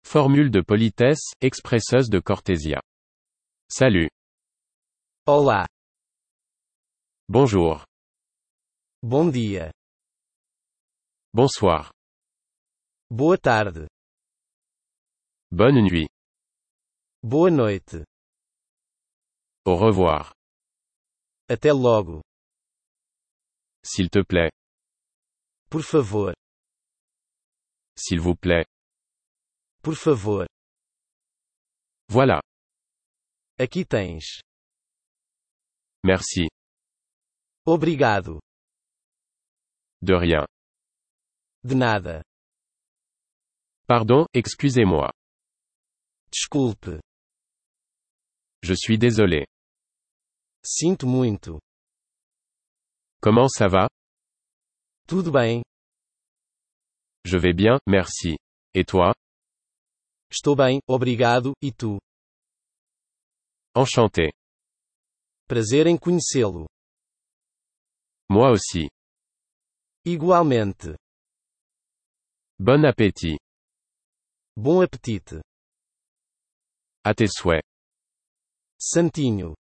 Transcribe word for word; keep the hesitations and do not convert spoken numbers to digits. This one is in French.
Formule de politesse, expresseuse de cortésia. Salut. Olá. Bonjour. Bom dia. Bonsoir. Boa tarde. Bonne nuit. Boa noite. Au revoir. Até logo. S'il te plaît. Por favor. S'il vous plaît. Por favor. Voilà. Aqui tens. Merci. Obrigado. De rien. De nada. Pardon, excusez-moi. Desculpe. Je suis désolé. Sinto muito. Comment ça va? Tudo bem? Je vais bien, merci. Et toi? Estou bem, obrigado, e tu? Enchanté. Prazer em conhecê-lo. Moi aussi. Igualmente. Bon appétit. Bom apetite. À tes souhaits. Santinho.